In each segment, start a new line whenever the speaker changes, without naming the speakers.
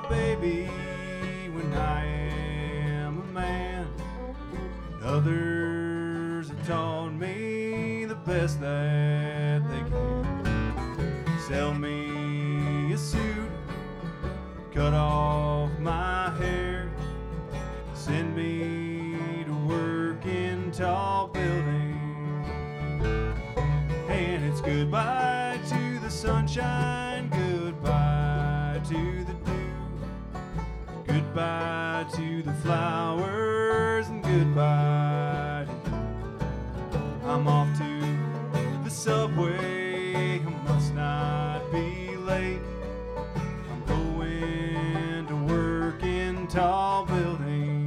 baby when I am a man. Others have taught me the best that they can. Sell me a suit, cut off my hair, send me to work in tall buildings. And it's goodbye to the sunshine, goodbye to the dew, goodbye to the flowers, and goodbye to you. I'm off to the subway, I must not be late. I'm going to work in tall buildings.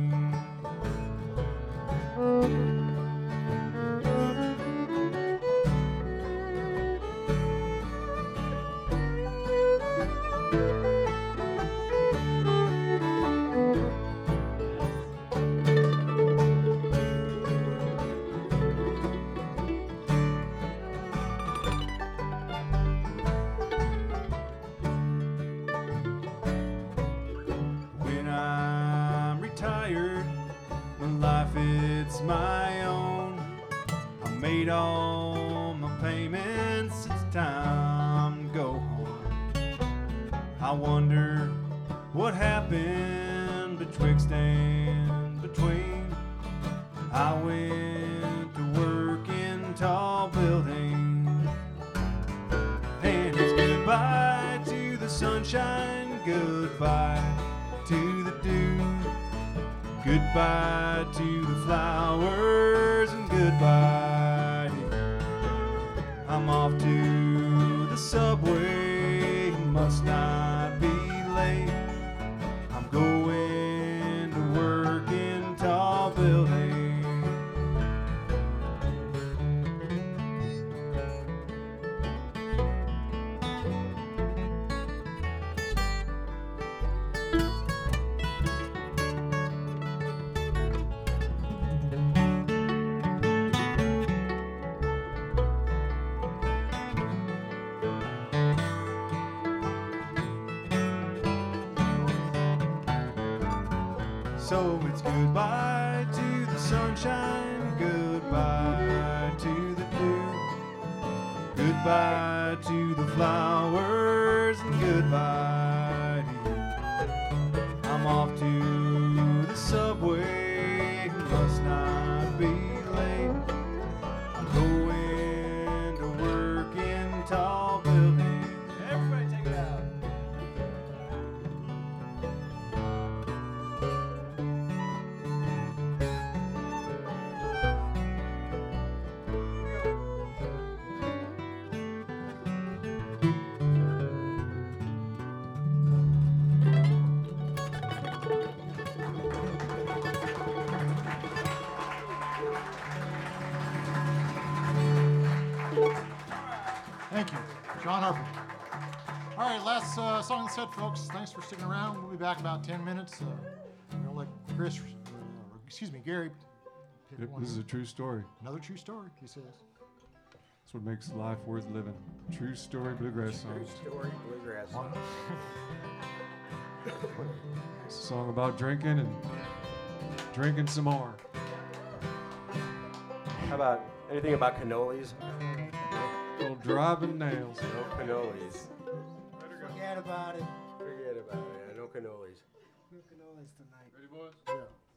When I'm retired, my life it's my own. I made all my payments, it's time to go home. I wonder what happened betwixt and between. I went to work in tall buildings. And it's goodbye to the sunshine, goodbye to the dew, goodbye to the flowers, and goodbye to you. I'm off to the subway, must not be late. I'm going to work in tall buildings. So it's goodbye to the sunshine, goodbye to the dew, goodbye to the flowers, and goodbye to you. I'm off to the subway, must not be late. I'm going to work in tall buildings. Everybody take it out.
Thank you, John Harper. All right, last song on the set, folks. Thanks for sticking around. We'll be back in about 10 minutes. I'm gonna let Gary pick
Yep,
one.
this is a true story.
Another true story, he says.
That's what makes life worth living. True story bluegrass
True
songs.
story bluegrass.
It's a song about drinking and drinking some more.
How about anything about cannolis?
Called Driving Nails.
No cannolis.
Forget about it.
Forget about it. No cannolis.
No cannolis tonight.
Ready, boys?
Yeah.